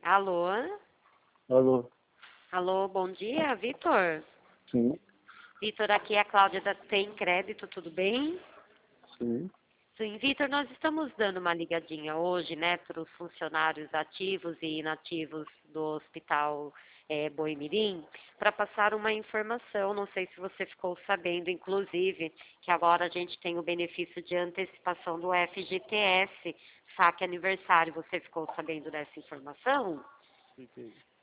Alô? Alô, Alô, bom dia, Vitor? sim, Vitor, aqui é a Cláudia da Tem Crédito, tudo bem? sim, Sim, Vitor, nós estamos dando uma ligadinha hoje, né, para os funcionários ativos e inativos do Hospital Boimirim, para passar uma informação, não sei se você ficou sabendo, inclusive, que agora a gente tem o benefício de antecipação do FGTS, saque aniversário, você ficou sabendo dessa informação? entendi.